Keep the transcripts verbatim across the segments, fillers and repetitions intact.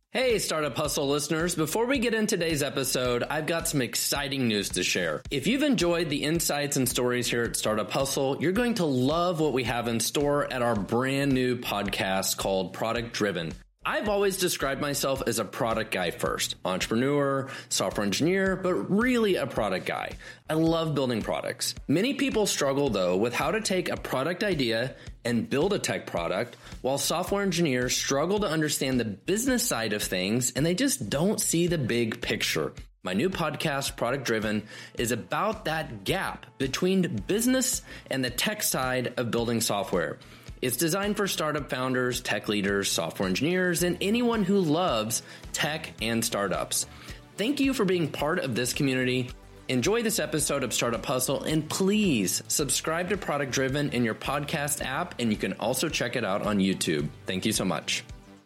Hey, Startup Hustle listeners. Before we get into today's episode, I've got some exciting news to share. If you've enjoyed the insights and stories here at Startup Hustle, you're going to love what we have in store at our brand new podcast called Product Driven. I've always described myself as a product guy first, entrepreneur, software engineer, but really a product guy. I love building products. Many people struggle though with how to take a product idea and build a tech product, while software engineers struggle to understand the business side of things and they just don't see the big picture. My new podcast, Product Driven, is about that gap between business and the tech side of building software. It's designed for startup founders, tech leaders, software engineers, and anyone who loves tech and startups. Thank you for being part of this community. Enjoy this episode of Startup Hustle, and please subscribe to Product Driven in your podcast app, and you can also check it out on YouTube. Thank you so much.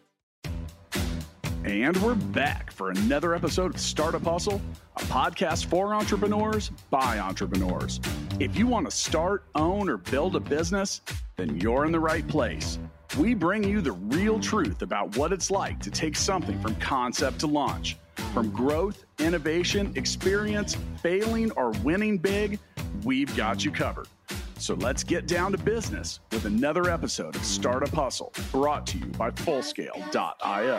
And we're back for another episode of Startup Hustle, a podcast for entrepreneurs by entrepreneurs. If you want to start, own, or build a business, then you're in the right place. We bring you the real truth about what it's like to take something from concept to launch. From growth, innovation, experience, failing, or winning big, we've got you covered. So let's get down to business with another episode of Startup Hustle, brought to you by Fullscale dot io.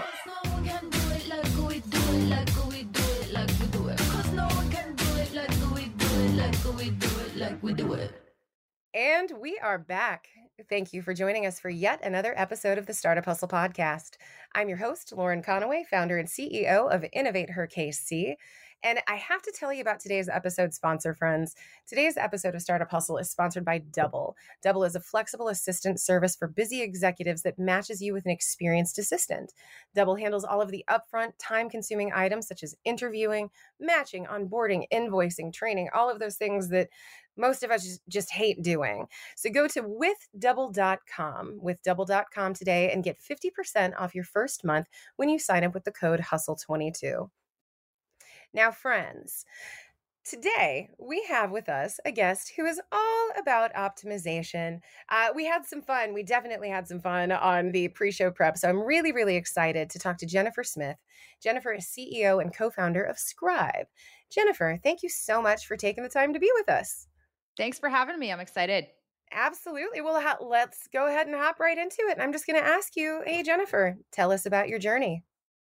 And we are back. Thank you for joining us for yet another episode of the Startup Hustle podcast. I'm your host, Lauren Conaway, founder and C E O of Innovate Her K C. And I have to tell you about today's episode sponsor, friends. Today's episode of Startup Hustle is sponsored by Double. Double is a flexible assistant service for busy executives that matches you with an experienced assistant. Double handles all of the upfront, time-consuming items such as interviewing, matching, onboarding, invoicing, training, all of those things that most of us just, just hate doing. So go to with double dot com, with double dot com today and get fifty percent off your first month when you sign up with the code hustle twenty-two. Now, friends, today we have with us a guest who is all about optimization. Uh, we had some fun. We definitely had some fun on the pre-show prep. So I'm really, really excited to talk to Jennifer Smith. Jennifer is C E O and co-founder of Scribe. Jennifer, thank you so much for taking the time to be with us. Thanks for having me. I'm excited. Absolutely. Well, ha- let's go ahead and hop right into it. And I'm just going to ask you, hey, Jennifer, tell us about your journey.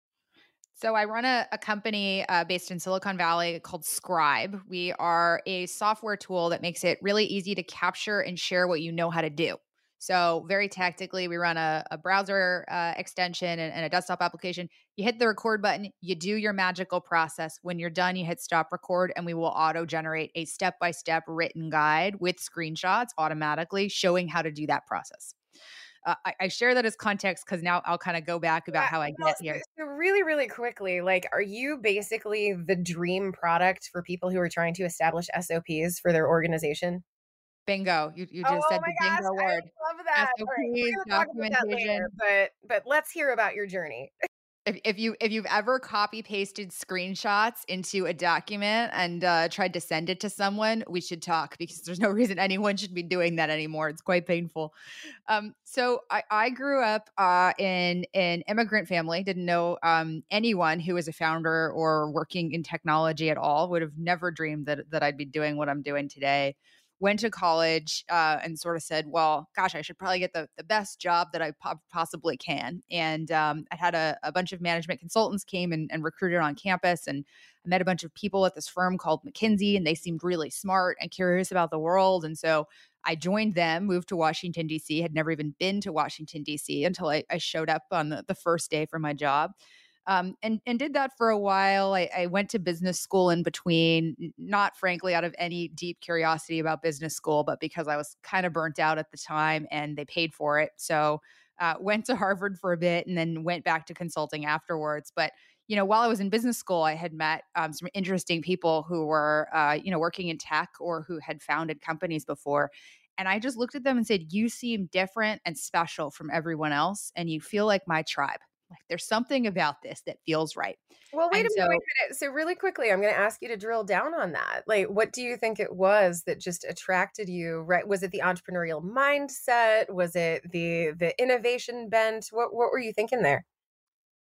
So I run a, a company uh, based in Silicon Valley called Scribe. We are a software tool that makes it really easy to capture and share what you know how to do. So very tactically, we run a, a browser uh, extension and, and a desktop application. You hit the record button, you do your magical process. When you're done, you hit stop record, and we will auto-generate a step-by-step written guide with screenshots automatically showing how to do that process. Uh, I, I share that as context because now I'll kind of go back about yeah, how I well, get here. So really, really quickly, like, are you basically the dream product for people who are trying to establish S O Ps for their organization? Bingo. You you just oh said my the gosh, bingo word. I love that. S O Ps, right, we're gonna talk about that later, but but let's hear about your journey. If, if you if you've ever copy pasted screenshots into a document and uh, tried to send it to someone, we should talk because there's no reason anyone should be doing that anymore. It's quite painful. Um, so I, I grew up uh, in an immigrant family. Didn't know um, anyone who was a founder or working in technology at all. Would have never dreamed that that I'd be doing what I'm doing today. Went to college uh, and sort of said, well, gosh, I should probably get the, the best job that I po- possibly can. And um, I had a, a bunch of management consultants came and, and recruited on campus. And I met a bunch of people at this firm called McKinsey, and they seemed really smart and curious about the world. And so I joined them, moved to Washington, D C, had never even been to Washington, D C until I, I showed up on the, the first day for my job. Um, and, and did that for a while. I, I went to business school in between, not frankly out of any deep curiosity about business school, but because I was kind of burnt out at the time and they paid for it. So uh, went to Harvard for a bit and then went back to consulting afterwards. But, you know, while I was in business school, I had met um, some interesting people who were, uh, you know, working in tech or who had founded companies before. And I just looked at them and said, you seem different and special from everyone else. And you feel like my tribe. Like there's something about this that feels right. Well, wait and a so, minute, wait a minute. So really quickly, I'm going to ask you to drill down on that. Like, what do you think it was that just attracted you? Right? Was it the entrepreneurial mindset? Was it the the innovation bent? What what were you thinking there?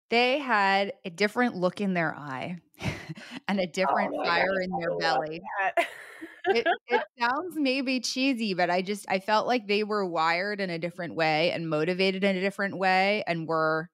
They had a different look in their eye and a Oh different my fire gosh, in I their love belly. that. It it sounds maybe cheesy, but I just I felt like they were wired in a different way and motivated in a different way and were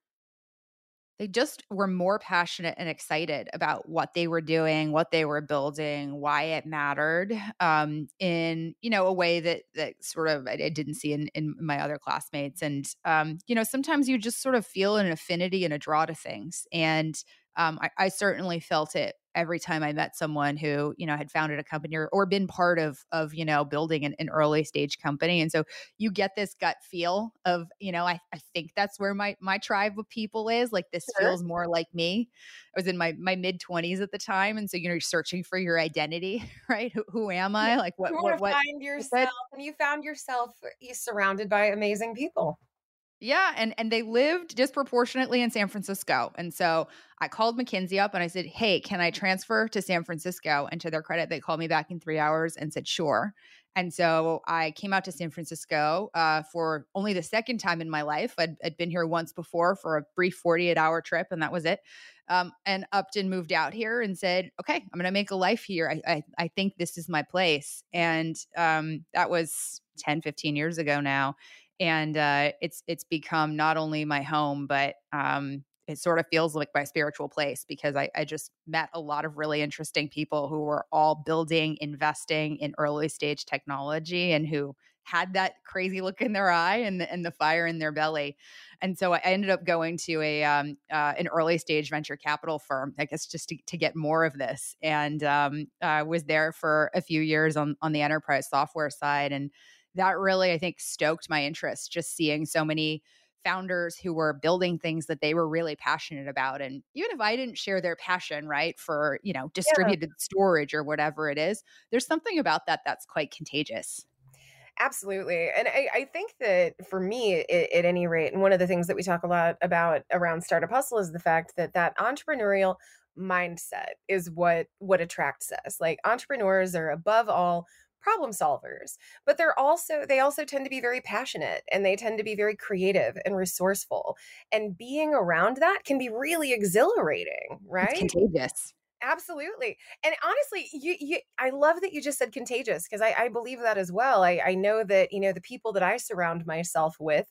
they just were more passionate and excited about what they were doing, what they were building, why it mattered, um, in, you know, a way that that sort of I, I didn't see in, in my other classmates. And um, you know, sometimes you just sort of feel an affinity and a draw to things. And um, I, I certainly felt it every time I met someone who, you know, had founded a company or, or been part of of, you know, building an, an early stage company. And so you get this gut feel of, you know, I, I think that's where my my tribe of people is. Like this Sure. feels more like me. I was in my my mid twenties at the time. And so, you know, you're searching for your identity, right? Who, who am I? Like You what want what to what find is it? yourself, and you found yourself y- surrounded by amazing people. Yeah, and and they lived disproportionately in San Francisco. And so I called McKinsey up and I said, "Hey, can I transfer to San Francisco?" And to their credit, they called me back in three hours and said, "Sure." And so I came out to San Francisco uh, for only the second time in my life. I'd, I'd been here once before for a brief forty-eight hour trip, and that was it. Um, and Upton moved out here and said, "Okay, I'm going to make a life here. I, I I think this is my place." And um, that was ten, fifteen years ago now. And uh, it's it's become not only my home, but um, it sort of feels like my spiritual place because I, I just met a lot of really interesting people who were all building, investing in early stage technology, and who had that crazy look in their eye and the, and the fire in their belly. And so I ended up going to a um, uh, an early stage venture capital firm, I guess, just to, to get more of this. And um, I was there for a few years on on the enterprise software side, and that really, I think, stoked my interest, just seeing so many founders who were building things that they were really passionate about. And even if I didn't share their passion, right, for, you know, Yeah, distributed storage or whatever it is, there's something about that that's quite contagious. absolutely. And I, I think that for me, at, at any rate, and one of the things that we talk a lot about around Startup Hustle is the fact that that entrepreneurial mindset is what what attracts us. Like entrepreneurs are above all problem solvers, but they're also they also tend to be very passionate, and they tend to be very creative and resourceful, and being around that can be really exhilarating, It's right? contagious. Absolutely. And honestly, you, you I love that you just said contagious, because I, I believe that as well. I, I know that, you know, the people that I surround myself with,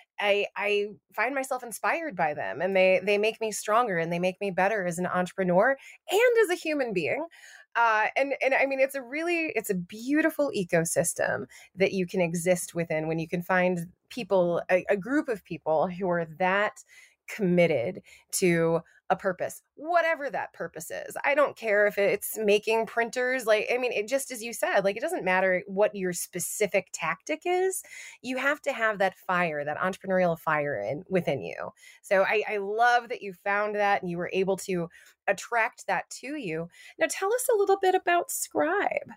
I I find myself inspired by them, and they they make me stronger, and they make me better as an entrepreneur and as a human being. Uh, and and I mean, it's a really it's a beautiful ecosystem that you can exist within when you can find people, a, a group of people who are that committed to a purpose, whatever that purpose is. I don't care if it's making printers. Like, I mean, it just as you said, like, it doesn't matter what your specific tactic is. You have to have that fire, that entrepreneurial fire in within you. So I, I love that you found that and you were able to attract that to you. Now, tell us a little bit about Scribe.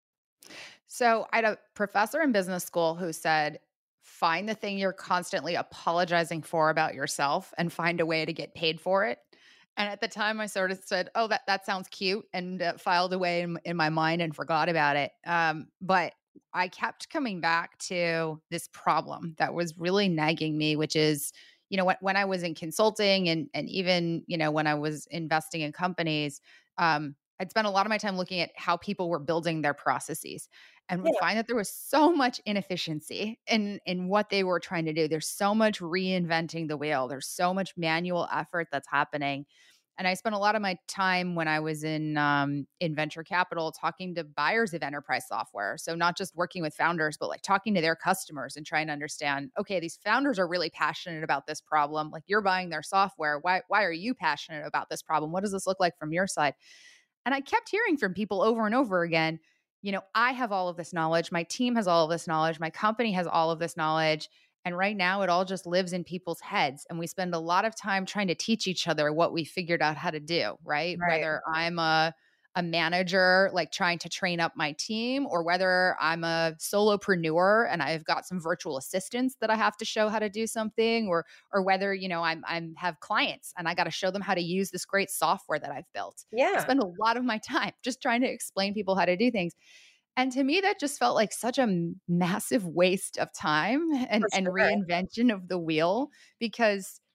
So I had a professor in business school who said, find the thing you're constantly apologizing for about yourself and find a way to get paid for it. And at the time, I sort of said, "Oh, that that sounds cute," and uh, filed away in, in my mind and forgot about it. Um, but I kept coming back to this problem that was really nagging me, which is, you know, when, when I was in consulting and and even, you know, when I was investing in companies, um, I'd spent a lot of my time looking at how people were building their processes and would Yeah. find that there was so much inefficiency in in what they were trying to do. There's so much reinventing the wheel. There's so much manual effort that's happening. And I spent a lot of my time when I was in um, in venture capital talking to buyers of enterprise software. So not just working with founders, but like talking to their customers and trying to understand, okay, these founders are really passionate about this problem. Like you're buying their software. Why why are you passionate about this problem? What does this look like from your side? And I kept hearing from people over and over again, you know, I have all of this knowledge. My team has all of this knowledge. My company has all of this knowledge. And right now it all just lives in people's heads. And we spend a lot of time trying to teach each other what we figured out how to do, right? Right. Whether I'm a a manager like trying to train up my team, or whether I'm a solopreneur and I've got some virtual assistants that I have to show how to do something, or or whether, you know, I'm I'm have clients and I got to show them how to use this great software that I've built. I Yeah. spend a lot of my time just trying to explain people how to do things. And to me, that just felt like such a m- massive waste of time and, For and sure. reinvention of the wheel, because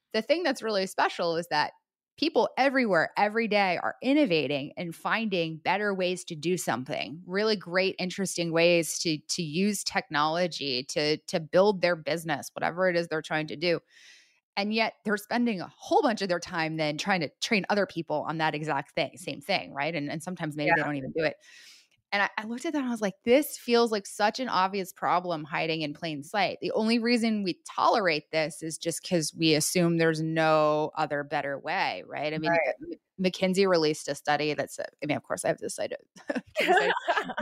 the thing that's really special is that people everywhere, every day are innovating and finding better ways to do something, really great, interesting ways to, to use technology to, to build their business, whatever it is they're trying to do. And yet they're spending a whole bunch of their time then trying to train other people on that exact thing, same thing, right? And, and sometimes maybe Yeah. they don't even do it. And I, I looked at that and I was like, this feels like such an obvious problem hiding in plain sight. The only reason we tolerate this is just because we assume there's no other better way, right? I mean, Right. M- McKinsey released a study that's, I mean, of course, I have to cite it.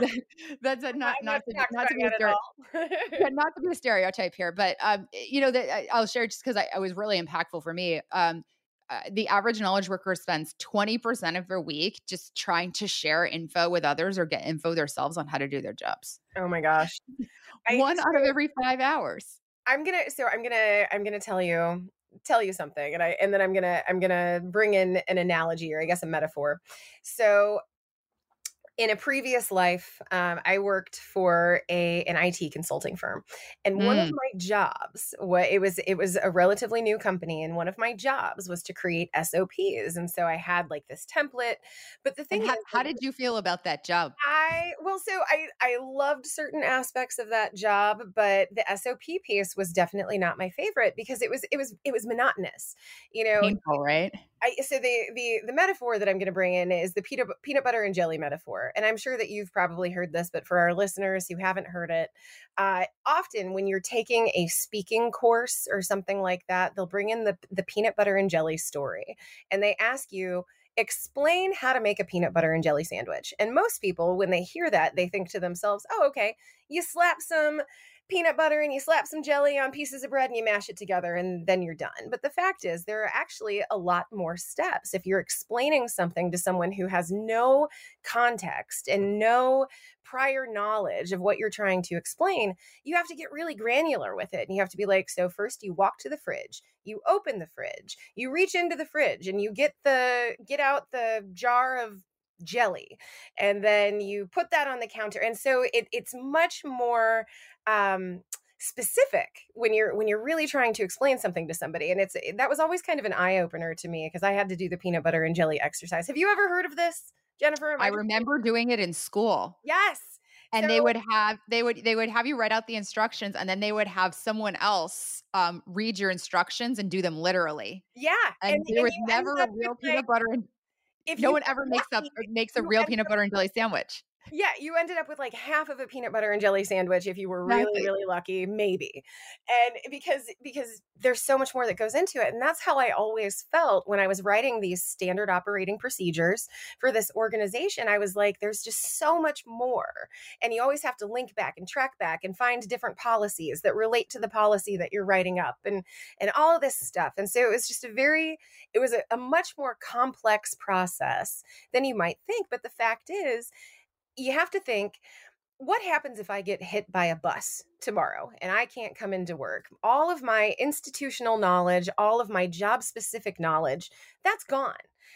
That's a, not I'm not to, talk not to about be a that at stere- all. yeah, not to be a stereotype here, but um, you know that I- I'll share just because I, I was really impactful for me. Um, uh, the average knowledge worker spends twenty percent of their week just trying to share info with others or get info themselves on how to do their jobs. Oh my gosh. I, One so out of every five hours. I'm gonna so I'm gonna I'm gonna tell you tell you something, and I and then I'm gonna I'm gonna bring in an analogy, or I guess a metaphor. So in a previous life, um, I worked for a an I T consulting firm, and one of Mm. my jobs, what it was, it was a relatively new company, and one of my jobs was to create S O Ps, and so I had like this template. But the thing And how, is, how like, did you feel about that job? I well, so I I loved certain aspects of that job, but the S O P piece was definitely not my favorite because it was it was it was monotonous, you know. Painful, right? I, so the the the metaphor that I'm going to bring in is the peanut peanut butter and jelly metaphor, and I'm sure that you've probably heard this, but for our listeners who haven't heard it, uh, often when you're taking a speaking course or something like that, they'll bring in the the peanut butter and jelly story, and they ask you, explain how to make a peanut butter and jelly sandwich. And most people, when they hear that, they think to themselves, oh, okay, you slap some peanut butter and you slap some jelly on pieces of bread and you mash it together and then you're done. But the fact is, there are actually a lot more steps. If you're explaining something to someone who has no context and no prior knowledge of what you're trying to explain, you have to get really granular with it. And you have to be like, so first you walk to the fridge, you open the fridge, you reach into the fridge and you get the get out the jar of jelly, and then you put that on the counter. And so it, it's much more um, specific when you're when you're really trying to explain something to somebody. And it's that was always kind of an eye opener to me because I had to do the peanut butter and jelly exercise. Have you ever heard of this, Jennifer? Am I I- remember doing it in school. Yes. And they So- would have they would they would have you write out the instructions, and then they would have someone else um, read your instructions and do them literally. Yeah. And, there was you never ended a up with, real like, peanut butter and if no you one were ever makes up lucky, makes a you real ended peanut up butter and jelly sandwich. Yeah, you ended up with like half of a peanut butter and jelly sandwich if you were really, Exactly. really lucky, maybe. And because because there's so much more that goes into it. And that's how I always felt when I was writing these standard operating procedures for this organization. I was like, there's just so much more. And you always have to link back and track back and find different policies that relate to the policy that you're writing up and and all of this stuff. And so it was just a very, it was a, a much more complex process than you might think. But the fact is, you have to think, what happens if I get hit by a bus tomorrow and I can't come into work? All of my institutional knowledge, all of my job specific knowledge, that's gone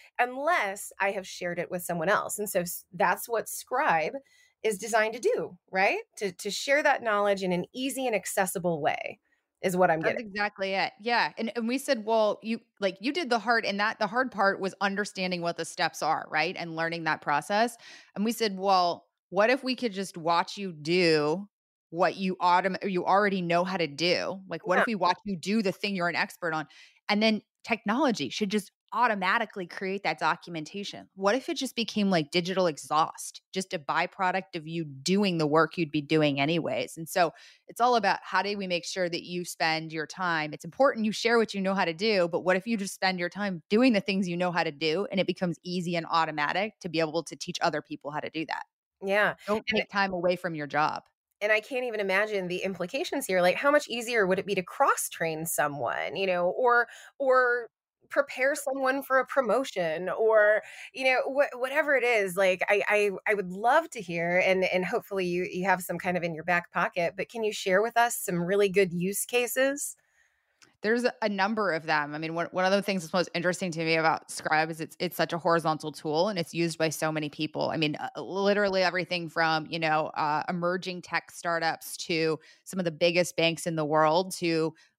unless I have shared it with someone else. And so that's what Scribe is designed to do, right? To, to share that knowledge in an easy and accessible way is what I'm That's getting. exactly it. Yeah. And and we said, well, you like you did the hard and that the hard part was understanding what the steps are, right? And learning that process. And we said, well, what if we could just watch you do what you autom- you already know how to do? Like what Yeah. if we watch you do the thing you're an expert on? And then technology should just automatically create that documentation. What if it just became like digital exhaust, just a byproduct of you doing the work you'd be doing anyways? And so it's all about how do we make sure that you spend your time? It's important you share what you know how to do, but what if you just spend your time doing the things you know how to do and it becomes easy and automatic to be able to teach other people how to do that? Yeah. Don't And take time away from your job. And I can't even imagine the implications here. Like, how much easier would it be to cross train someone, you know, or or prepare someone for a promotion, or you know, wh- whatever it is. Like, I, I I would love to hear, and and hopefully you you have some kind of in your back pocket. But can you share with us some really good use cases? There's a number of them. I mean, one, one of the things that's most interesting to me about Scribe is it's it's such a horizontal tool and it's used by so many people. I mean, uh, literally everything from, you know, uh, emerging tech startups to some of the biggest banks in the world to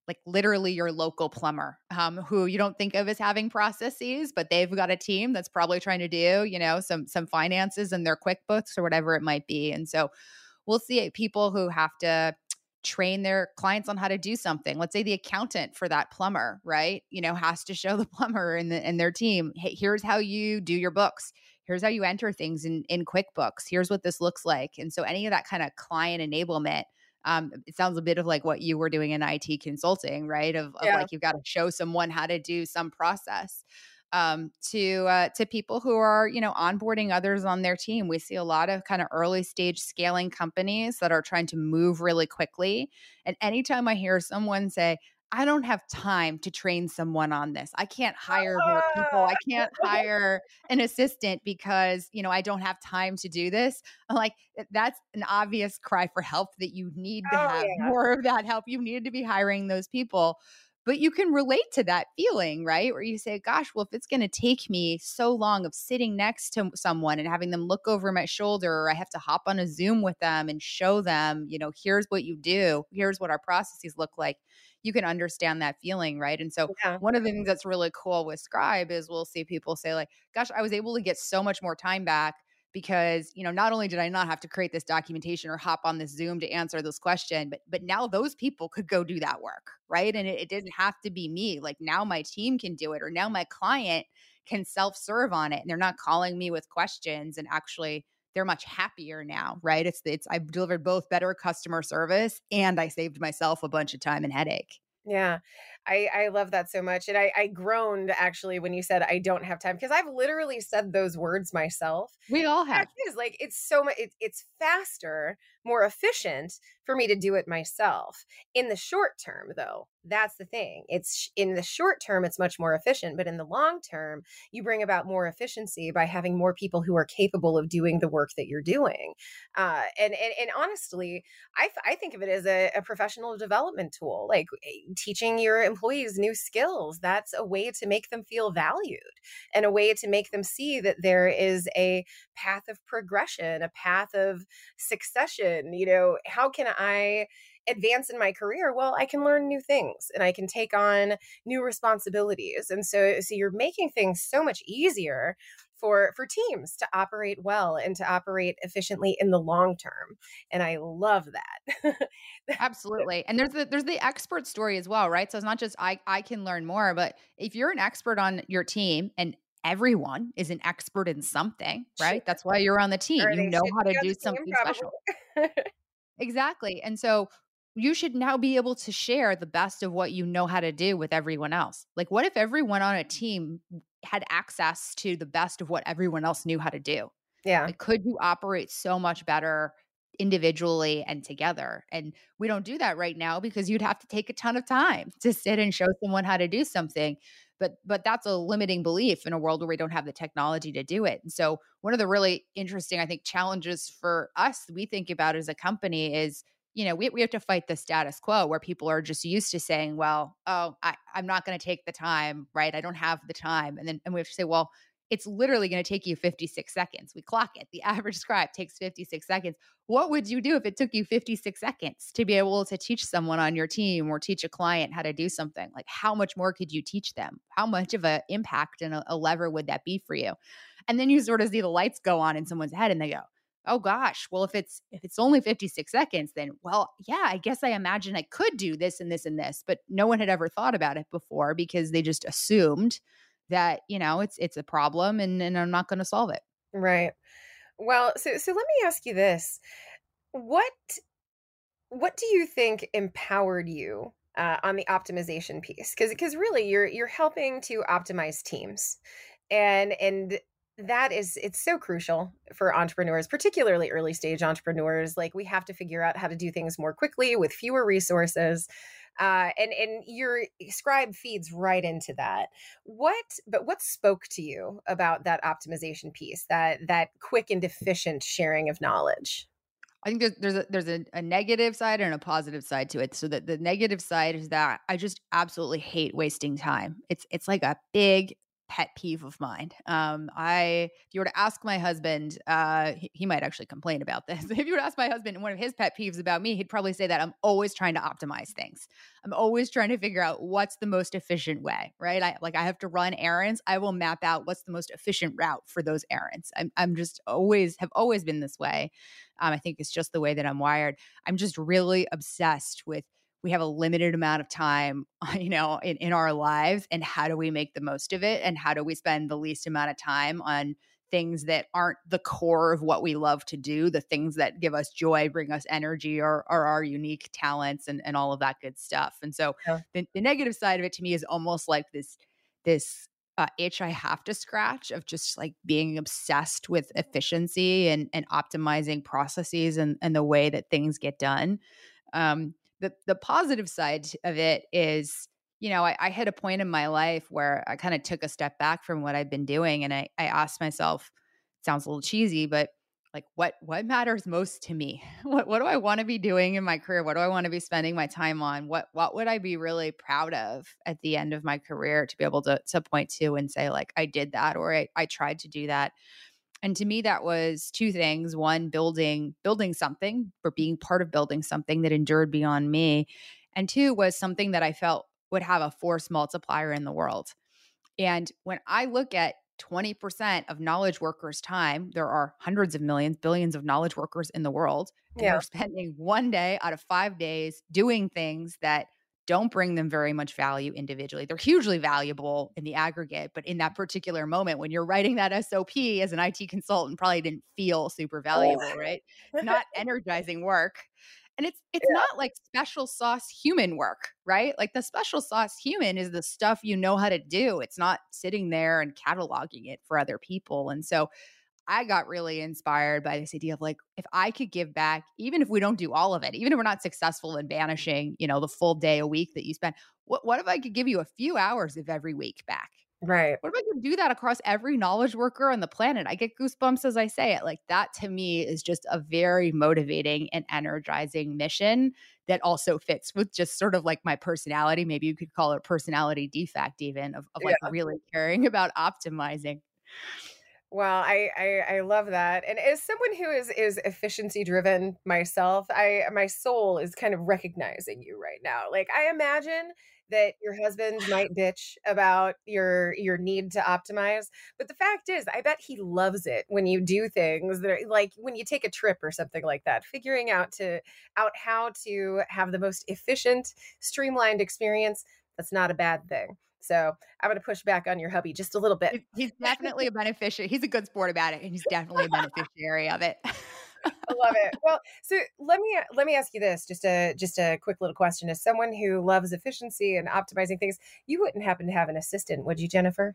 like literally your local plumber, um, who you don't think of as having processes, but they've got a team that's probably trying to do, you know, some some finances in their QuickBooks or whatever it might be. And so we'll see people who have to train their clients on how to do something. Let's say the accountant for that plumber, right? You know, has to show the plumber and, the, and their team, hey, here's how you do your books. Here's how you enter things in, in QuickBooks. Here's what this looks like. And so any of that kind of client enablement, um, it sounds a bit of like what you were doing in I T consulting, right? Of, of Yeah. like, you've got to show someone how to do some process. Um, to uh, to people who are, you know, onboarding others on their team. We see a lot of kind of early stage scaling companies that are trying to move really quickly. And anytime I hear someone say, I don't have time to train someone on this, I can't hire more people, I can't hire an assistant because, you know, I don't have time to do this. I'm like, that's an obvious cry for help that you need to Oh, have yeah. more of that help. You need to be hiring those people. But you can relate to that feeling, right? Where you say, gosh, well, if it's going to take me so long of sitting next to someone and having them look over my shoulder, or I have to hop on a Zoom with them and show them, you know, here's what you do, here's what our processes look like, you can understand that feeling, right? And so Yeah. one of the things that's really cool with Scribe is we'll see people say like, gosh, I was able to get so much more time back because, you know, not only did I not have to create this documentation or hop on this Zoom to answer this question, but but now those people could go do that work, right? And it, it didn't have to be me. Like now my team can do it, or now my client can self-serve on it, and they're not calling me with questions. And actually, they're much happier now, right? It's it's I've delivered both better customer service and I saved myself a bunch of time and headache. Yeah, I, I love that so much. And I, I groaned actually when you said I don't have time, because I've literally said those words myself. We all The have. fact is, like, it's so much, it, it's faster, more efficient for me to do it myself. In the short term, though, that's the thing. It's in the short term, it's much more efficient, but in the long term, you bring about more efficiency by having more people who are capable of doing the work that you're doing. Uh, and, and and honestly, I, I think of it as a, a professional development tool, like teaching your employees new skills. That's a way to make them feel valued and a way to make them see that there is a path of progression, a path of succession. You know, how can I advance in my career? Well, I can learn new things and I can take on new responsibilities. And so, so you're making things so much easier for, for teams to operate well and to operate efficiently in the long term. And I love that. Absolutely. And there's the there's the expert story as well, right? So it's not just I I can learn more, but if you're an expert on your team and everyone is an expert in something, right? That's why you're on the team. Or You they know should how to be on do the team, something probably. special. Exactly. And so you should now be able to share the best of what you know how to do with everyone else. Like, what if everyone on a team had access to the best of what everyone else knew how to do? Yeah. Like, could you operate so much better individually and together? And we don't do that right now because you'd have to take a ton of time to sit and show someone how to do something. But but that's a limiting belief in a world where we don't have the technology to do it. And so one of the really interesting, I think, challenges for us we think about as a company is, you know, we, we have to fight the status quo where people are just used to saying, well, oh, I, I'm not going to take the time, right? I don't have the time. And then and we have to say, well, it's literally going to take you fifty-six seconds. We clock it. The average scribe takes fifty-six seconds. What would you do if it took you fifty-six seconds to be able to teach someone on your team or teach a client how to do something? Like, how much more could you teach them? How much of an impact and a, a lever would that be for you? And then you sort of see the lights go on in someone's head and they go, oh gosh, well, if it's if it's only fifty-six seconds, then, well, yeah, I guess I imagine I could do this and this and this, but no one had ever thought about it before because they just assumed that, you know, it's it's a problem and, and I'm not going to solve it. Right. Well, so so let me ask you this. What what do you think empowered you uh, on the optimization piece? Because because really you're you're helping to optimize teams. And and that is, it's so crucial for entrepreneurs, particularly early stage entrepreneurs. Like, we have to figure out how to do things more quickly with fewer resources. Uh, and, and your Scribe feeds right into that. What, but what spoke to you about that optimization piece, that, that quick and efficient sharing of knowledge? I think there's there's a, there's a, a negative side and a positive side to it. So that the negative side is that I just absolutely hate wasting time. It's it's like a big pet peeve of mine. Um, I, if you were to ask my husband, uh, he, he might actually complain about this. If you were to ask my husband, one of his pet peeves about me, he'd probably say that I'm always trying to optimize things. I'm always trying to figure out what's the most efficient way, right? I like I have to run errands. I will map out what's the most efficient route for those errands. I'm, I'm just always have always been this way. Um, I think it's just the way that I'm wired. I'm just really obsessed with we have a limited amount of time, you know, in, in our lives, and how do we make the most of it? And how do we spend the least amount of time on things that aren't the core of what we love to do, the things that give us joy, bring us energy, or, or our unique talents and, and all of that good stuff. And so Yeah. the, the negative side of it to me is almost like this, this uh, itch I have to scratch of just like being obsessed with efficiency and, and optimizing processes and, and the way that things get done. Um, The the positive side of it is, you know, I, I hit a point in my life where I kind of took a step back from what I've been doing. And I, I asked myself, it sounds a little cheesy, but like what what matters most to me? What what do I want to be doing in my career? What do I want to be spending my time on? What what would I be really proud of at the end of my career to be able to to point to and say, like, I did that, or I, I tried to do that. And to me, that was two things. One, building building something, or being part of building something that endured beyond me. And two, was something that I felt would have a force multiplier in the world. And when I look at twenty percent of knowledge workers' time, there are hundreds of millions, billions of knowledge workers in the world. And Yeah. they're spending one day out of five days doing things that don't bring them very much value individually. They're hugely valuable in the aggregate, but in that particular moment, when you're writing that S O P as an I T consultant, probably didn't feel super valuable, right? It's not energizing work. And it's it's Yeah. not like special sauce human work, right? Like the special sauce human is the stuff you know how to do. It's not sitting there and cataloging it for other people. And so I got really inspired by this idea of like, if I could give back, even if we don't do all of it, even if we're not successful in banishing, you know, the full day a week that you spend, what, what if I could give you a few hours of every week back? Right. What if I could do that across every knowledge worker on the planet? I get goosebumps as I say it. Like that to me is just a very motivating and energizing mission that also fits with just sort of like my personality. Maybe you could call it a personality defect even of, of like Yeah. really caring about optimizing. Well, I, I I love that. And as someone who is is efficiency driven myself, I my soul is kind of recognizing you right now. Like I imagine that your husband might bitch about your your need to optimize, but the fact is, I bet he loves it when you do things that are like when you take a trip or something like that, figuring out to out how to have the most efficient, streamlined experience. That's not a bad thing. So I'm going to push back on your hubby just a little bit. He's- He's definitely a beneficiary. He's a good sport about it, and he's definitely a beneficiary of it. I love it. Well, so let me let me ask you this, just a just a quick little question. As someone who loves efficiency and optimizing things, you wouldn't happen to have an assistant, would you, Jennifer?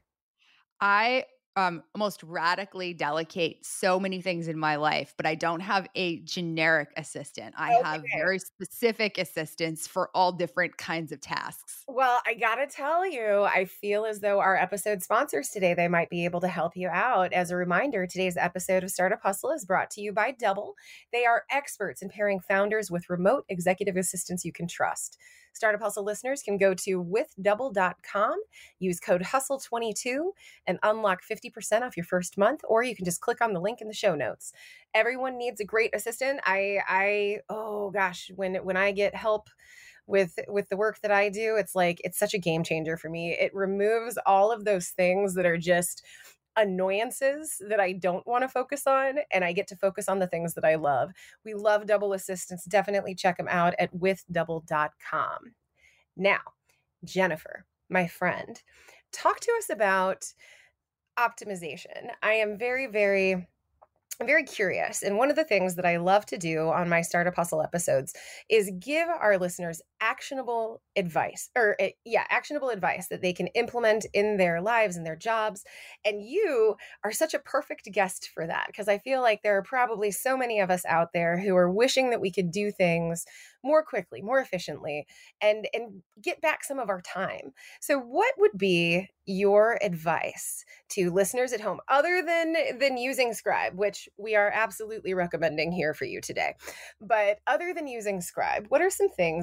I um, almost radically delegate so many things in my life, but I don't have a generic assistant. I have Okay. very specific assistants for all different kinds of tasks. Well, I gotta tell you, I feel as though our episode sponsors today, they might be able to help you out. As a reminder, today's episode of Startup Hustle is brought to you by Double. They are experts in pairing founders with remote executive assistants you can trust. Startup Hustle listeners can go to with double dot com, use code hustle twenty-two, and unlock fifty percent off your first month, or you can just click on the link in the show notes. Everyone needs a great assistant. I, I, oh gosh, when when I get help with with the work that I do, it's like it's such a game changer for me. It removes all of those things that are just annoyances that I don't want to focus on, and I get to focus on the things that I love. We love Double assistants. Definitely check them out at with double dot com. Now, Jennifer, my friend, talk to us about optimization. I am very, very I'm very curious. And one of the things that I love to do on my Startup Hustle episodes is give our listeners actionable advice or uh, yeah, actionable advice that they can implement in their lives and their jobs. And you are such a perfect guest for that, because I feel like there are probably so many of us out there who are wishing that we could do things more quickly, more efficiently, and, and get back some of our time. So what would be your advice to listeners at home other than, than using Scribe, which we are absolutely recommending here for you today? But other than using Scribe, what are some things that founders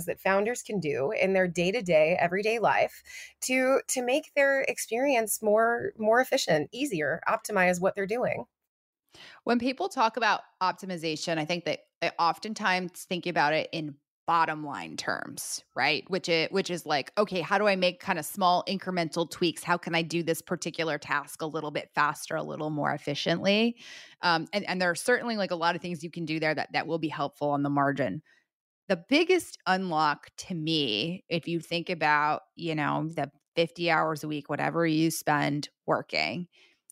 founders can do in their day-to-day, everyday life to to make their experience more more efficient, easier, optimize what they're doing. When people talk about optimization, I think that they oftentimes think about it in bottom line terms, right? Which is which is like, okay, how do I make kind of small incremental tweaks? How can I do this particular task a little bit faster, a little more efficiently? Um, and, and there are certainly like a lot of things you can do there that that will be helpful on the margin. The biggest unlock to me, if you think about, you know, the fifty hours a week, whatever you spend working,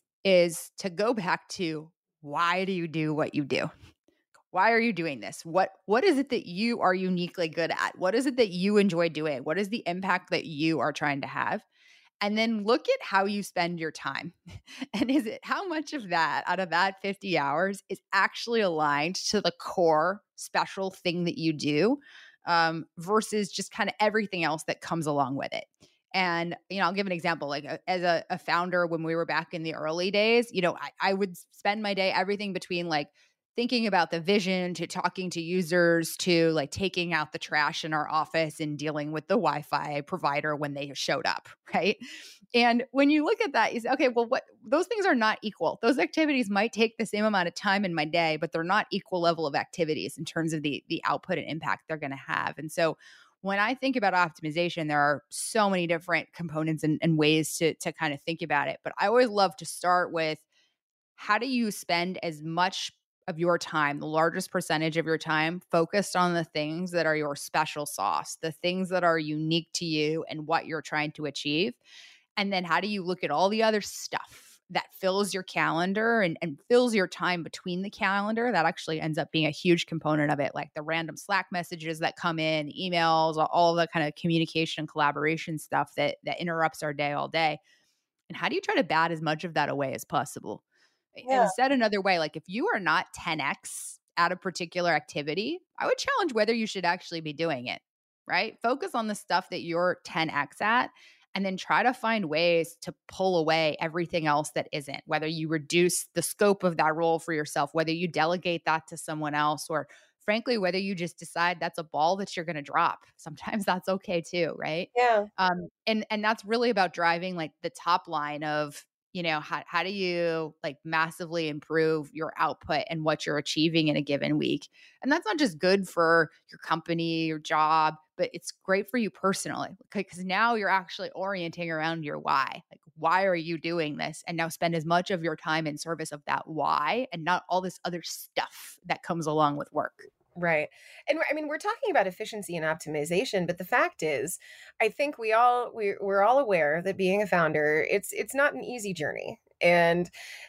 is to go back to, why do you do what you do? Why are you doing this? What what is it that you are uniquely good at? What is it that you enjoy doing? What is the impact that you are trying to have? And then look at how you spend your time. And is it how much of that out of that fifty hours is actually aligned to the core special thing that you do, um, versus just kind of everything else that comes along with it? And, you know, I'll give an example. Like uh, as a, a founder, when we were back in the early days, you know, I, I would spend my day everything between like thinking about the vision to talking to users to like taking out the trash in our office and dealing with the Wi-Fi provider when they showed up, right? And when you look at that, you say, okay, well, what those things are not equal. Those activities might take the same amount of time in my day, but they're not equal level of activities in terms of the the output and impact they're going to have. And so when I think about optimization, there are so many different components and, and ways to, to kind of think about it. But I always love to start with, how do you spend as much of your time, the largest percentage of your time, focused on the things that are your special sauce, the things that are unique to you and what you're trying to achieve? And then how do you look at all the other stuff that fills your calendar and, and fills your time between the calendar? That actually ends up being a huge component of it, like the random Slack messages that come in, emails, all of the kind of communication and collaboration stuff that that interrupts our day all day. And how do you try to bat as much of that away as possible? Yeah. And said another way, like if you are not ten x at a particular activity, I would challenge whether you should actually be doing it, right? Focus on the stuff that you're ten x at, and then try to find ways to pull away everything else that isn't, whether you reduce the scope of that role for yourself, whether you delegate that to someone else, or frankly, whether you just decide that's a ball that you're going to drop. Sometimes that's okay too, right? Yeah. Um, and, and that's really about driving like the top line of, you know, how, how do you like massively improve your output and what you're achieving in a given week? And that's not just good for your company, your job, but it's great for you personally, because now you're actually orienting around your why. Like, why are you doing this? And now spend as much of your time in service of that why and not all this other stuff that comes along with work. Right. And I mean, we're talking about efficiency and optimization, but the fact is, I think we all we we're all aware that being a founder, it's it's not an easy journey. And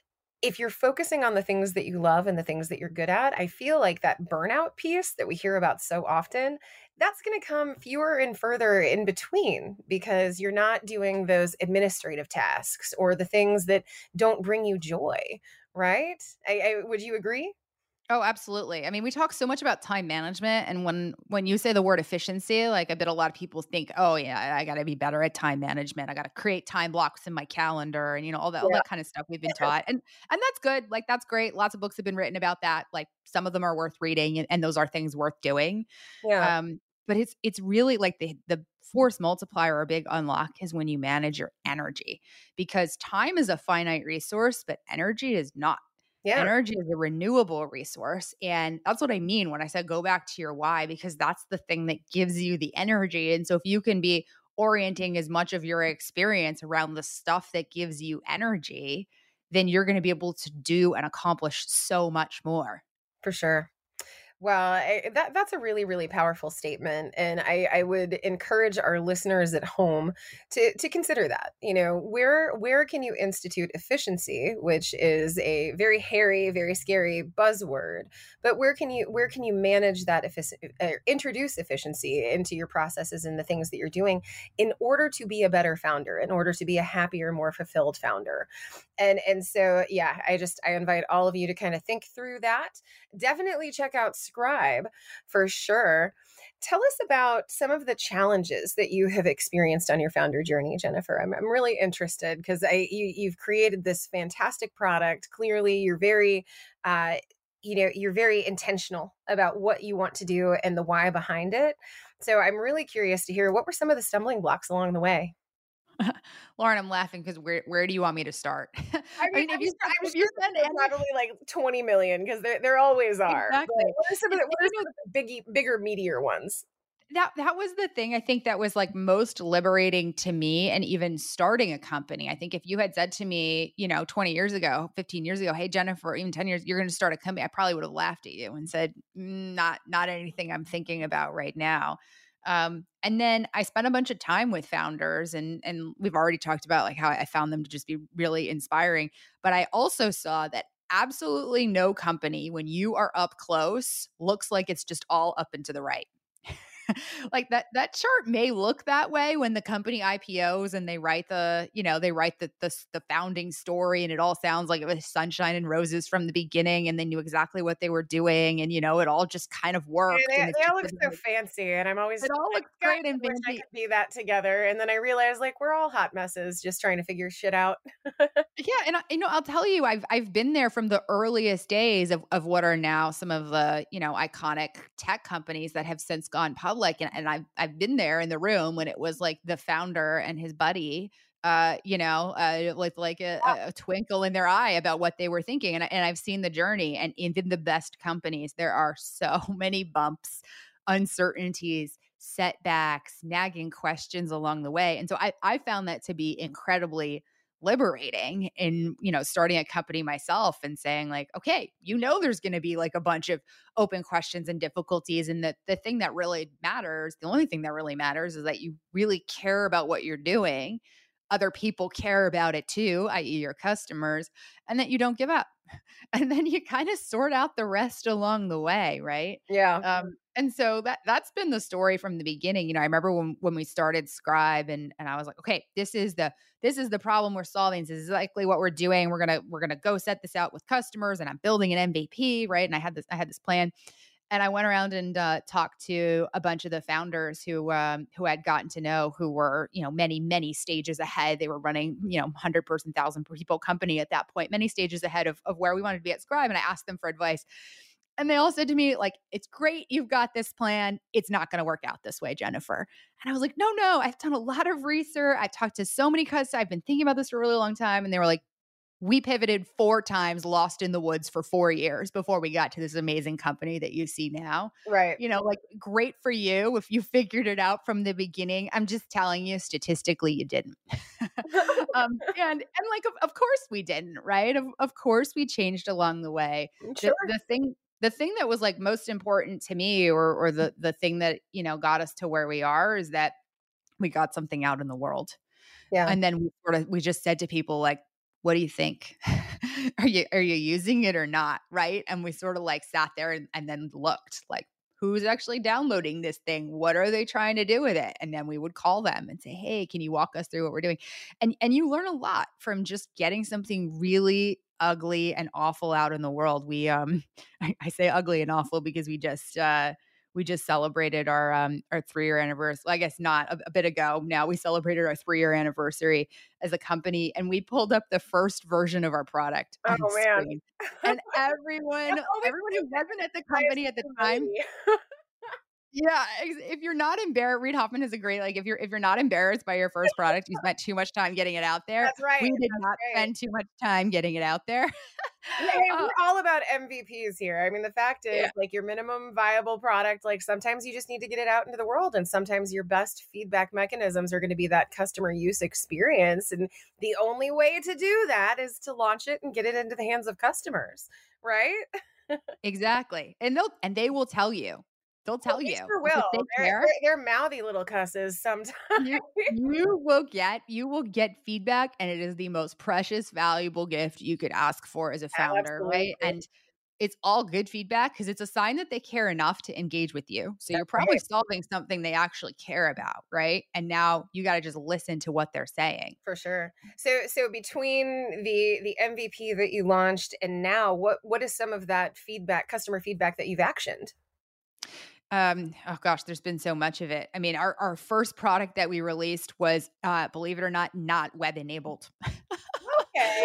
if you're focusing on the things that you love and the things that you're good at, I feel like that burnout piece that we hear about so often, that's going to come fewer and further in between, because you're not doing those administrative tasks or the things that don't bring you joy, right? I, I, would you agree? Oh, absolutely. I mean, we talk so much about time management, and when when you say the word efficiency, like I bet a lot of people think, "Oh, yeah, I got to be better at time management. I got to create time blocks in my calendar, and you know all that all Yeah. that kind of stuff we've been taught." And and that's good. Like that's great. Lots of books have been written about that. Like some of them are worth reading, and, and those are things worth doing. Yeah. Um, but it's it's really like the the force multiplier or big unlock is when you manage your energy, because time is a finite resource, but energy is not. Yeah. Energy is a renewable resource. And that's what I mean when I said go back to your why, because that's the thing that gives you the energy. And so if you can be orienting as much of your experience around the stuff that gives you energy, then you're going to be able to do and accomplish so much more. For sure. Well, I, that that's a really, really powerful statement. And I, I would encourage our listeners at home to to consider that. You know, where where can you institute efficiency, which is a very hairy, very scary buzzword, but where can you where can you manage that effic- uh, introduce efficiency into your processes and the things that you're doing in order to be a better founder, in order to be a happier, more fulfilled founder. And and so, yeah, I just I invite all of you to kind of think through that. Definitely check out Scribe for sure. Tell us about some of the challenges that you have experienced on your founder journey, Jennifer. I'm, I'm really interested because I you, you've created this fantastic product. Clearly, you're very, uh, you know, you're very intentional about what you want to do and the why behind it. So I'm really curious to hear, what were some of the stumbling blocks along the way? Lauren, I'm laughing because where where do you want me to start? I I mean, mean, if I'm, you sure, I'm if sure you that send there are any probably like twenty million, because there, there always are. But exactly, what are some of and, the, what and are you know some of the biggie, bigger, meatier ones? that that was the thing I think that was like most liberating to me, and even starting a company. I think if you had said to me, you know, twenty years ago, fifteen years ago, hey Jennifer, even ten years, you're going to start a company, I probably would have laughed at you and said, "Mm, not not anything I'm thinking about right now." Um, and then I spent a bunch of time with founders, and and we've already talked about like how I found them to just be really inspiring. But I also saw that absolutely no company, when you are up close, looks like it's just all up and to the right. Like that that chart may look that way when the company I P Os and they write the, you know, they write the the, the founding story, and it all sounds like it was sunshine and roses from the beginning, and they knew exactly what they were doing, and you know, it all just kind of Yeah, worked, they, and it's they just all look so like, fancy, and I'm always it all like, looks God, great I and wish I fancy. could be that together. And then I realized, like, we're all hot messes just trying to figure shit out. Yeah, and I, you know, I'll tell you, I've I've been there from the earliest days of of what are now some of the, you know, iconic tech companies that have since gone public, and and I've I've been there in the room when it was like the founder and his buddy, uh, you know, uh, with like a, a a twinkle in their eye about what they were thinking, and I- and I've seen the journey, and in the best companies, there are so many bumps, uncertainties, setbacks, nagging questions along the way, and so I I found that to be incredibly liberating in, you know, starting a company myself and saying like, okay, you know, there's going to be like a bunch of open questions and difficulties, and that the thing that really matters, the only thing that really matters, is that you really care about what you're doing, other people care about it too, i e your customers, and that you don't give up. And then you kind of sort out the rest along the way, right? Yeah. Um, and so that that's been the story from the beginning. You know, I remember when when we started Scribe, and and I was like, okay, this is the this is the problem we're solving. This is exactly what we're doing. We're gonna we're gonna go set this out with customers, and I'm building an M V P, right? And I had this I had this plan, and I went around and uh, talked to a bunch of the founders who um, who had gotten to know, who were, you know, many many stages ahead. They were running, you know, hundred person, thousand people company at that point, many stages ahead of of where we wanted to be at Scribe. And I asked them for advice. And they all said to me, like, it's great you've got this plan. It's not going to work out this way, Jennifer. And I was like, no, no, I've done a lot of research. I talked to so many customers. I've been thinking about this for a really long time. And they were like, we pivoted four times, lost in the woods for four years before we got to this amazing company that you see now. Right. You know, like, great for you if you figured it out from the beginning. I'm just telling you, statistically, you didn't. um, and and like, of, of course we didn't, right? Of, of course we changed along the way. Sure. The, the thing the thing that was like most important to me, or or the the thing that, you know, got us to where we are, is that we got something out in the world. Yeah. And then we sort of we just said to people like, what do you think? are you are you using it or not? Right. And we sort of like sat there and, and then looked like, who's actually downloading this thing? What are they trying to do with it? And then we would call them and say, hey, can you walk us through what we're doing? And and you learn a lot from just getting something really ugly and awful out in the world. We um I, I say ugly and awful because we just uh we just celebrated our um our three year anniversary. I guess not a, a bit ago now. We celebrated our three year anniversary as a company, and we pulled up the first version of our product Oh on man. screen. And everyone, everyone who wasn't at the company at the time, yeah, ex if you're not embarrassed, Reid Hoffman is a great, like, if you're if you're not embarrassed by your first product, you spent too much time getting it out there. That's right. We did That's not right. spend too much time getting it out there. Hey, Uh, we're all about M V Ps here. I mean, the fact is, yeah, like, your minimum viable product, like, sometimes you just need to get it out into the world, and sometimes your best feedback mechanisms are going to be that customer use experience. And the only way to do that is to launch it and get it into the hands of customers, right? exactly, and they'll and they will tell you. They'll Well, tell they you, sure like, if will. they They're, care, they're, they're mouthy little cusses sometimes. you you will get you will get feedback, and it is the most precious, valuable gift you could ask for as a founder, right? Absolutely. And it's all good feedback because it's a sign that they care enough to engage with you. So you're That's probably right. solving something they actually care about, right? And now you got to just listen to what they're saying. For sure. So so between the the M V P that you launched and now, what what is some of that feedback, customer feedback that you've actioned? Um, oh gosh, there's been so much of it. I mean, our, our first product that we released was, uh, believe it or not, not web enabled. Okay.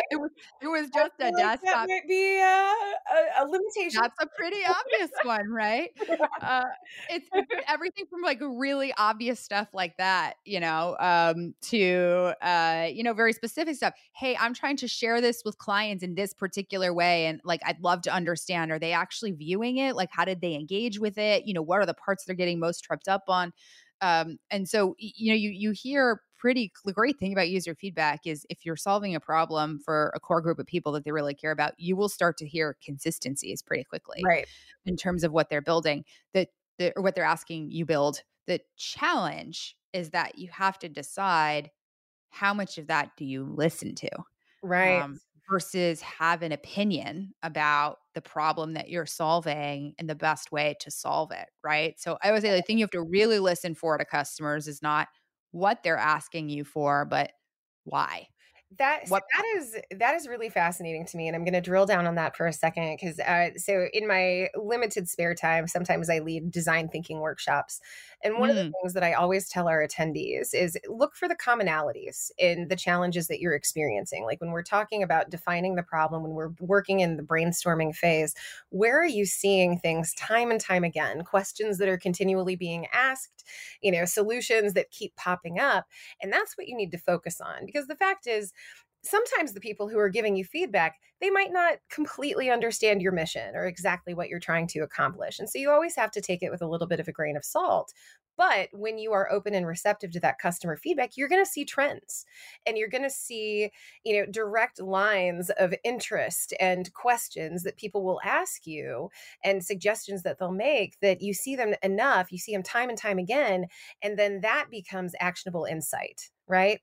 It was it was I just a feel like that desktop. might be uh, a, a limitation. That's a pretty obvious one, right? Uh, it's it's everything from like really obvious stuff like that, you know, um, to uh, you know, very specific stuff. Hey, I'm trying to share this with clients in this particular way, and like I'd love to understand, are they actually viewing it? Like, how did they engage with it? You know, what are the parts they're getting most tripped up on? Um, and so, y- you know, you you hear pretty the great thing about user feedback is if you're solving a problem for a core group of people that they really care about, you will start to hear consistencies pretty quickly Right. in terms of what they're building, that the, or what they're asking you build. The challenge is that you have to decide how much of that do you listen to, Right. um, versus have an opinion about the problem that you're solving and the best way to solve it, right? So I would say the thing you have to really listen for to customers is not what they're asking you for, but why. That so What that is that is really fascinating to me, and I'm going to drill down on that for a second because uh, so in my limited spare time, sometimes I lead design thinking workshops, and one of the mm, things that I always tell our attendees is look for the commonalities in the challenges that you're experiencing. Like when we're talking about defining the problem, when we're working in the brainstorming phase, where are you seeing things time and time again? Questions that are continually being asked, you know, solutions that keep popping up, and that's what you need to focus on because the fact is sometimes the people who are giving you feedback, they might not completely understand your mission or exactly what you're trying to accomplish. And so you always have to take it with a little bit of a grain of salt. But when you are open and receptive to that customer feedback, you're going to see trends and you're going to see, you know, direct lines of interest and questions that people will ask you and suggestions that they'll make that you see them enough, you see them time and time again, and then that becomes actionable insight, right?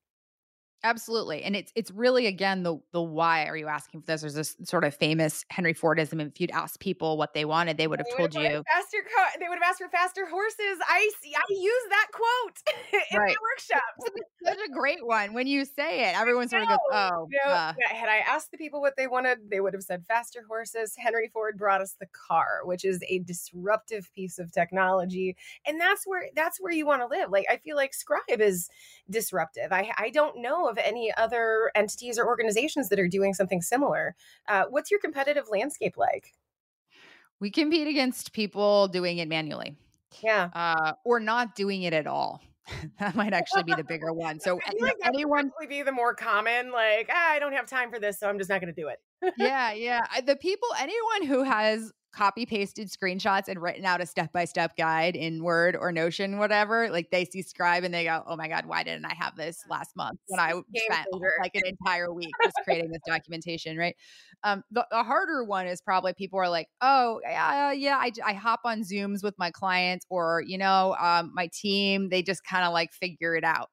absolutely. And it's it's really again the the why are you asking for this? There's this sort of famous Henry Fordism. If you'd asked people what they wanted, they would have They would have told wanted you. faster car they would have asked for faster horses. I see I use that quote in my Right. workshops. It's such a great one. When you say it, everyone sort of goes, No, oh, you know, uh, yeah, had I asked the people what they wanted, they would have said faster horses. Henry Ford brought us the car, which is a disruptive piece of technology. And that's where that's where you want to live. Like I feel like Scribe is disruptive. I I don't know of any other entities or organizations that are doing something similar. Uh, what's your competitive landscape like? we compete against people doing it manually, Yeah. uh, or not doing it at all. That might actually be the bigger one. So, I uh, feel you know, like that would anyone, probably be the more common, like, ah, I don't have time for this, so I'm just not going to do it. yeah, yeah. I- The people, anyone who has copy pasted screenshots and written out a step by step guide in Word or Notion, whatever, like they see Scribe and they go, oh my God, why didn't I have this last month when I Game spent changer. like an entire week just creating this documentation, right? Um, the, the harder one is probably people are like, oh, yeah, yeah, I, I hop on Zooms with my clients or, you know, um, my team, they just kind of like figure it out.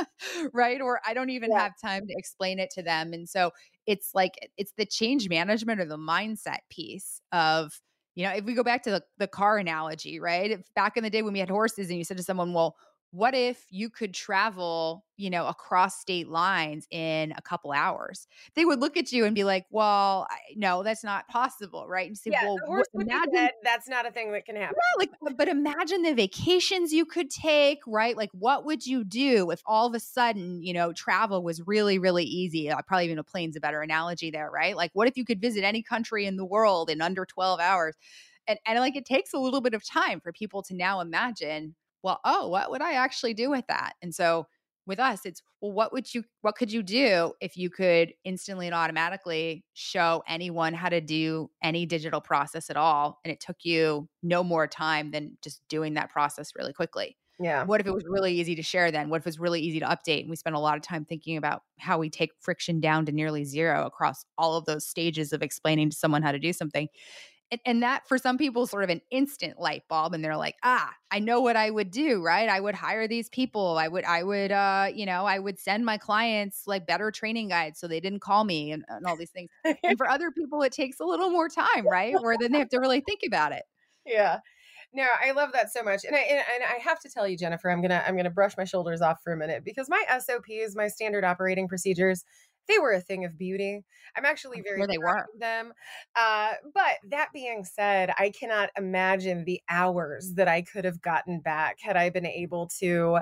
Right. Or I don't even Yeah. have time to explain it to them. And so it's like it's the change management or the mindset piece of, you know, if we go back to the, the car analogy, right? If back in the day when we had horses and you said to someone, well, what if you could travel, you know, across state lines in a couple hours? They would look at you and be like, well, I, no, that's not possible, right? And say, Yeah, well, the what, horse would be imagine dead. That's not a thing that can happen. like, but imagine the vacations you could take, right? Like, what would you do if all of a sudden, you know, travel was really, really easy? Uh, probably even a plane's a better analogy there, right? Like, what if you could visit any country in the world in under twelve hours? And, and like, it takes a little bit of time for people to now imagine, well, oh, what would I actually do with that? And so with us, it's, well, what would you, what could you do if you could instantly and automatically show anyone how to do any digital process at all? And it took you no more time than just doing that process really quickly. Yeah. What if it was really easy to share then? What if it was really easy to update? And we spent a lot of time thinking about how we take friction down to nearly zero across all of those stages of explaining to someone how to do something. And, and that for some people is sort of an instant light bulb. And they're like, ah, I know what I would do, right? I would hire these people. I would, I would, uh, you know, I would send my clients like better training guides so they didn't call me and, and all these things. And for other people, it takes a little more time, right? Where then they have to really think about it. Yeah. No, I love that so much. And I and, and I have to tell you, Jennifer, I'm gonna I'm gonna brush my shoulders off for a minute because my S O Ps, my standard operating procedures, they were a thing of beauty. I'm actually I'm very sure they proud were. of them. Uh, but that being said, I cannot imagine the hours that I could have gotten back had I been able to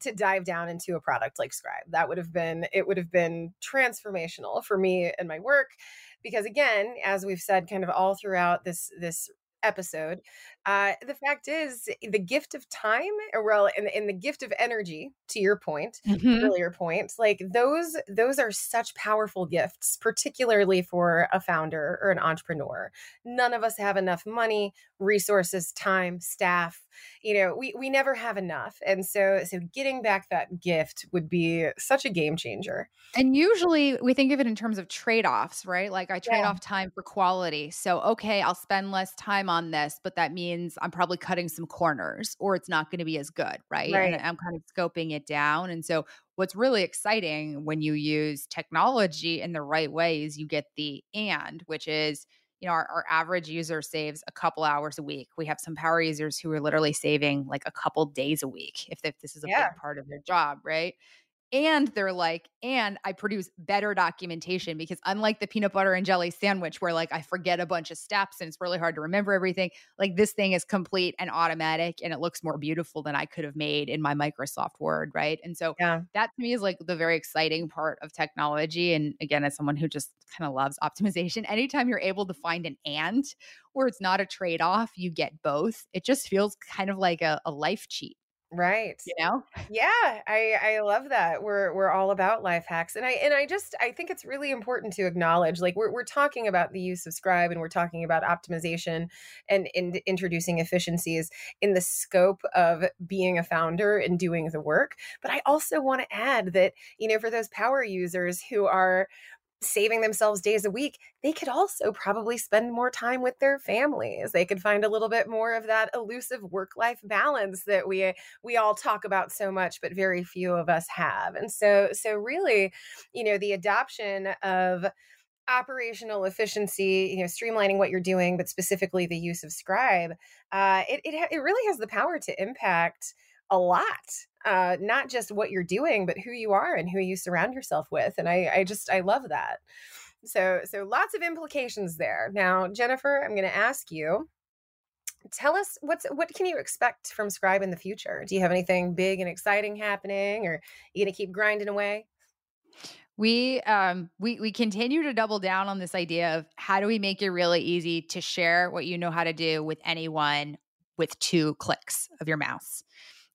to dive down into a product like Scribe. That would have been, it would have been transformational for me and my work. Because again, as we've said kind of all throughout this, this episode, uh, the fact is the gift of time, or well, and, and the gift of energy, to your point, Mhm. earlier point, like those, those are such powerful gifts, particularly for a founder or an entrepreneur. None of us have enough money, resources, time, staff. You know, we, we never have enough. And so, so getting back that gift would be such a game changer. And usually we think of it in terms of trade-offs, right? Like I trade Yeah. off time for quality. So, okay, I'll spend less time on this, but that means I'm probably cutting some corners or it's not going to be as good, right? And Right. I'm kind of scoping it down. And so what's really exciting when you use technology in the right way is you get the and, which is, you know, our, our average user saves a couple hours a week. We have some power users who are literally saving like a couple days a week if, if this is a Yeah. big part of their job, right? And they're like, and I produce better documentation because unlike the peanut butter and jelly sandwich where like I forget a bunch of steps and it's really hard to remember everything, like this thing is complete and automatic and it looks more beautiful than I could have made in my Microsoft Word, right? And so Yeah. that to me is like the very exciting part of technology. And again, as someone who just kind of loves optimization, anytime you're able to find an and where it's not a trade-off, you get both. It just feels kind of like a, a life cheat, Right. you know? Yeah, I I love that. We're we're all about life hacks. And I and I just I think it's really important to acknowledge, like we're we're talking about the use of Scribe and we're talking about optimization and, and introducing efficiencies in the scope of being a founder and doing the work. But I also want to add that, you know, for those power users who are saving themselves days a week, they could also probably spend more time with their families. They could find a little bit more of that elusive work-life balance that we we all talk about so much, but very few of us have. And so, so really, you know, the adoption of operational efficiency, you know, streamlining what you're doing, but specifically the use of Scribe, uh, it it, ha- it really has the power to impact a lot. Uh, not just what you're doing, but who you are and who you surround yourself with. And I, I just, I love that. So, so lots of implications there. Now, Jennifer, I'm going to ask you, tell us what's, what can you expect from Scribe in the future? Do you have anything big and exciting happening, or are you going to keep grinding away? We um we we continue to double down on this idea of how do we make it really easy to share what you know how to do with anyone with two clicks of your mouse.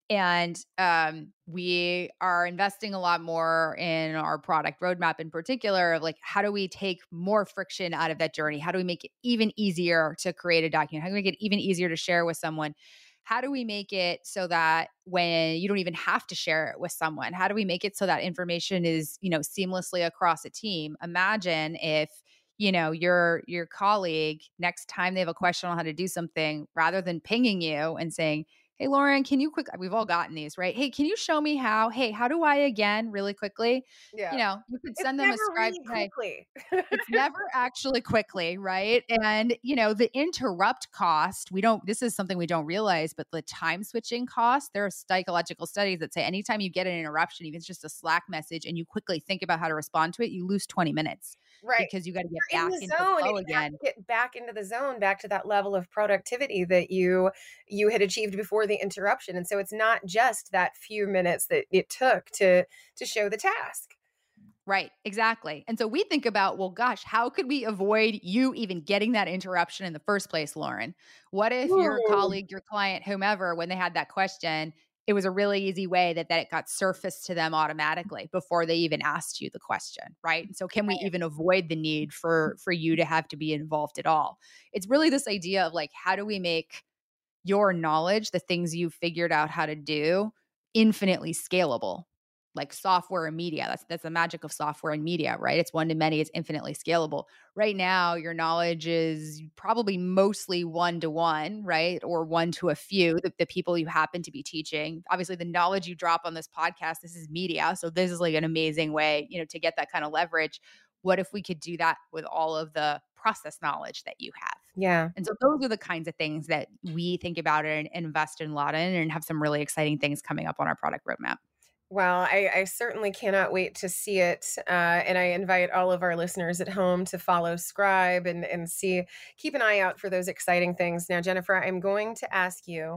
And um, we are investing a lot more in our product roadmap in particular of like, how do we take more friction out of that journey? How do we make it even easier to create a document? How do we make it even easier to share with someone? How do we make it so that when you don't even have to share it with someone? How do we make it so that information is, you know, seamlessly across a team? Imagine if, you know, your your colleague, next time they have a question on how to do something, rather than pinging you and saying, hey, Lauren, can you quick, we've all gotten these, right? Hey, can you show me how? Hey, how do I again really quickly? Yeah. You know, you could It's send them a never Scribe really today. quickly. It's never actually quickly, right? And, you know, the interrupt cost, we don't, this is something we don't realize, but the time switching cost, there are psychological studies that say anytime you get an interruption, even if it's just a Slack message and you quickly think about how to respond to it, you lose twenty minutes. Right. Because you got to get You're back in the into zone, flow and you have again. to get back into the zone, back to that level of productivity that you you had achieved before the interruption. And so it's not just that few minutes that it took to to show the task. Right, exactly. And so we think about, well, gosh, how could we avoid you even getting that interruption in the first place, Lauren? What if your Ooh. colleague, your client, whomever, when they had that question, it was a really easy way that, that it got surfaced to them automatically before they even asked you the question, right? And so can we even avoid the need for for you to have to be involved at all? It's really this idea of like, how do we make your knowledge, the things you've figured out how to do, infinitely scalable? Like software and media. That's that's the magic of software and media, right? It's one to many, it's infinitely scalable. Right now, your knowledge is probably mostly one to one, right? Or one to a few, the, the people you happen to be teaching. Obviously, the knowledge you drop on this podcast, this is media. So this is like an amazing way, you know, to get that kind of leverage. What if we could do that with all of the process knowledge that you have? Yeah. And so those are the kinds of things that we think about and invest in a lot in, and have some really exciting things coming up on our product roadmap. Well, I, I certainly cannot wait to see it. Uh, and I invite all of our listeners at home to follow Scribe and, and see, keep an eye out for those exciting things. Now, Jennifer, I'm going to ask you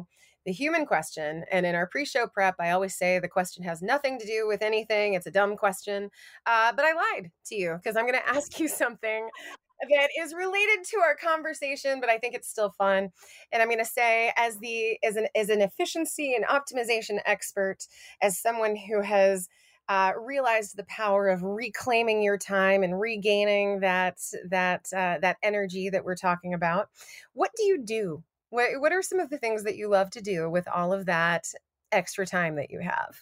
the human question. And in our pre-show prep, I always say the question has nothing to do with anything. It's a dumb question. Uh, but I lied to you because I'm going to ask you something that is related to our conversation, but I think it's still fun. And I'm going to say, as the as an as an efficiency and optimization expert, as someone who has uh, realized the power of reclaiming your time and regaining that that uh, that energy that we're talking about, what do you do? What What are some of the things that you love to do with all of that extra time that you have?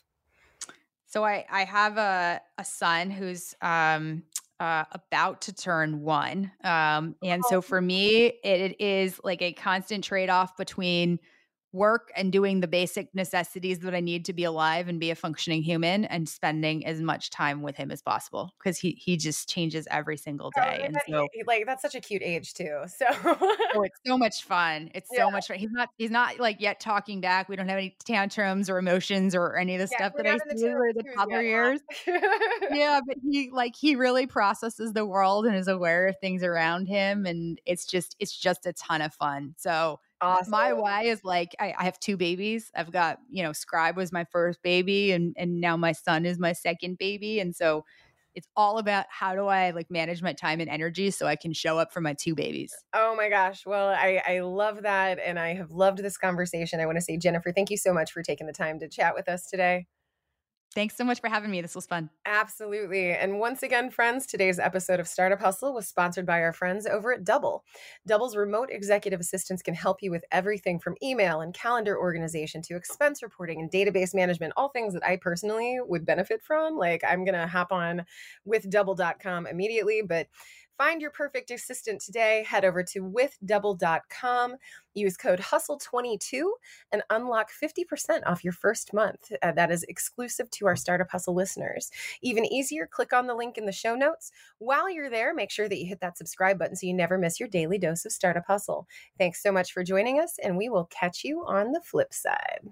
So I I have a a son who's um. Uh, about to turn one. Um, and so for me, it, it is like a constant trade-off between work and doing the basic necessities that I need to be alive and be a functioning human, and spending as much time with him as possible, because he he just changes every single day. Oh, and that, so like that's such a cute age too. So oh, it's so much fun. It's Yeah. so much fun. He's not he's not like yet talking back. We don't have any tantrums or emotions or any of the Yeah, stuff we're that I not in the see over the twos toddler yet, years. huh? Yeah, but he like he really processes the world and is aware of things around him, and it's just it's just a ton of fun. So Awesome. my why is like I, I have two babies. I've got, you know, Scribe was my first baby, and and now my son is my second baby. And so it's all about how do I like manage my time and energy so I can show up for my two babies. Oh my gosh. Well, I, I love that. And I have loved this conversation. I want to say, Jennifer, thank you so much for taking the time to chat with us today. Thanks so much for having me. This was fun. Absolutely. And once again, friends, today's episode of Startup Hustle was sponsored by our friends over at Double. Double's remote executive assistants can help you with everything from email and calendar organization to expense reporting and database management, all things that I personally would benefit from. Like I'm going to hop on with double dot com immediately, but find your perfect assistant today. Head over to with double dot com. Use code hustle twenty-two and unlock fifty percent off your first month. Uh, that is exclusive to our Startup Hustle listeners. Even easier, click on the link in the show notes. While you're there, make sure that you hit that subscribe button so you never miss your daily dose of Startup Hustle. Thanks so much for joining us, and we will catch you on the flip side.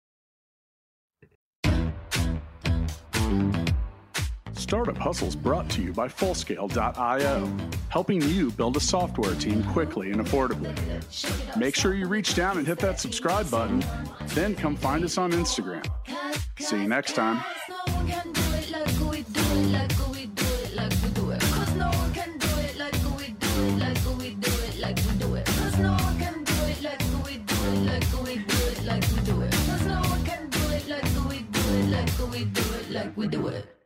Startup Hustle is brought to you by Fullscale dot io, helping you build a software team quickly and affordably. Make sure you reach down and hit that subscribe button, then come find us on Instagram. See you next time. We do it.